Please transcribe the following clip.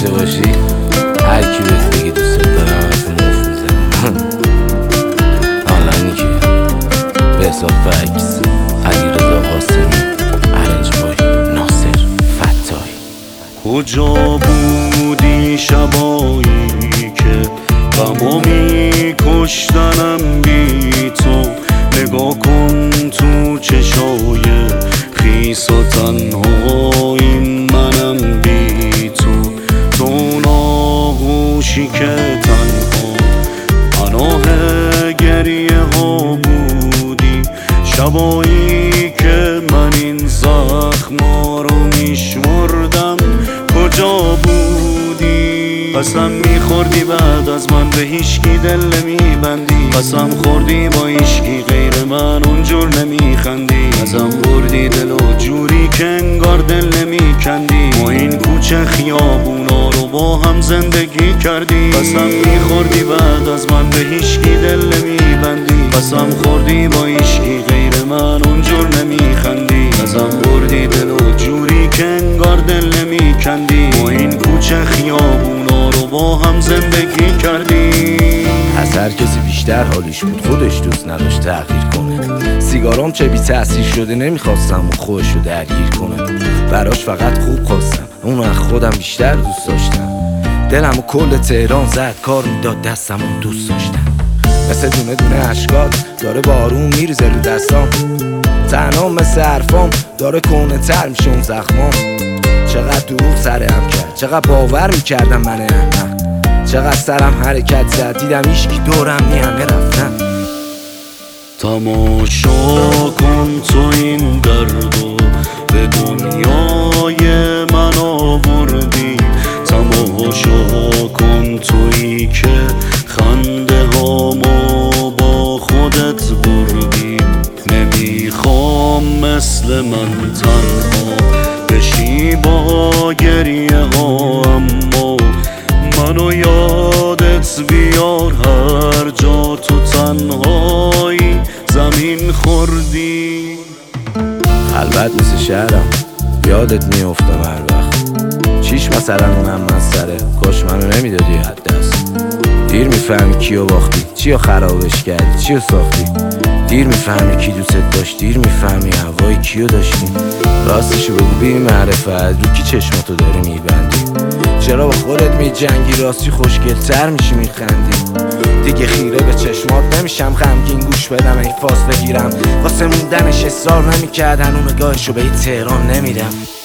داشته باشی هر کی بهت بگه دوست دارم حرف مفت میزنم. حالا اینی که به حساب فکس علیرضا قاسمی، ارنج بای ناصر فتاحی. کجا بودی شبایی که غمو میکشتنم بی تو؟ نگاه کن تو چشای خیس و تنهایی منم بی تو. تو اون آغوشی که تنها پناه گریه ها بودی، شبایی که من این زخما رو میشمردم کجا بودی؟ قسم میخوردی بعد از من به هیچکی دل نمیبندی، قسم خوردی با هیچکی غیر من اونجور نمیخندی، ازم بردی دل و جوری که انگار دل نمیکندی. ما این کوچه خیابونا رو با هم زندگی کردی، قسم میخوردی بعد از من به هیچکی دل نمیبندی، قسم خوردی با هیچکی غیر من اونجور نمیخندی، ازم بردی دل و جوری که انگار دل نمیکندی. ما این کوچه خیابونا رو با هم زندگی کردی. از هر کسی بیشتر حالیش بود خودش دوست نداشت تغییر کنه. سیگارام چه بی تأثیر شده نمیخواستم اون خودشو درگیر کنه. براش فقط خوب خواستم اونو از خودم بیشتر دوست داشتم. دلم و کل تهران زد کار میداد دستم اون دوست داشتم. مثل دونه دونه اشکات داره بارون میریزه رو دستام، تنها مثل حرفام داره کنه تر میشه اون زخمام. چقدر دروغ سرم کرد، چقدر باور میکردم من احمق، چقدر سرم حرکت زد دیدم هیچکی دورم نی همه رفتن. تماشا کن تو این دردو به دنیای من آوردی، تماشا کن تویی که خنده هامو با خودت بردی. نمیخوام مثل من تنها بشی با گریه ها، اما منو یادت بیار هر جا تو تنهایی زمین خوردی. خلوت مثل شهرم یادت میافتم هر وقت. چیش مثلا اونم من سره کاش منو نمیدادی حد دست. دیر میفهمی کیو باختی، چیو خرابش کردی، چیو ساختی. دیر میفهمی کی دوست داشت، دیر میفهمی هوای کیو داشتی. راستشو بگو بی معرفت رو کی چشماتو داری میبندی؟ چرا با خودت میجنگی؟ راستی خوشگل تر میشی میخندی. دیگه خیره به چشمات نمیشم غمگین گوش بدم این فاصله گیرم. واسه موندنش اصرار نمیکردن اون نگاهشو به این تهران نمیدم.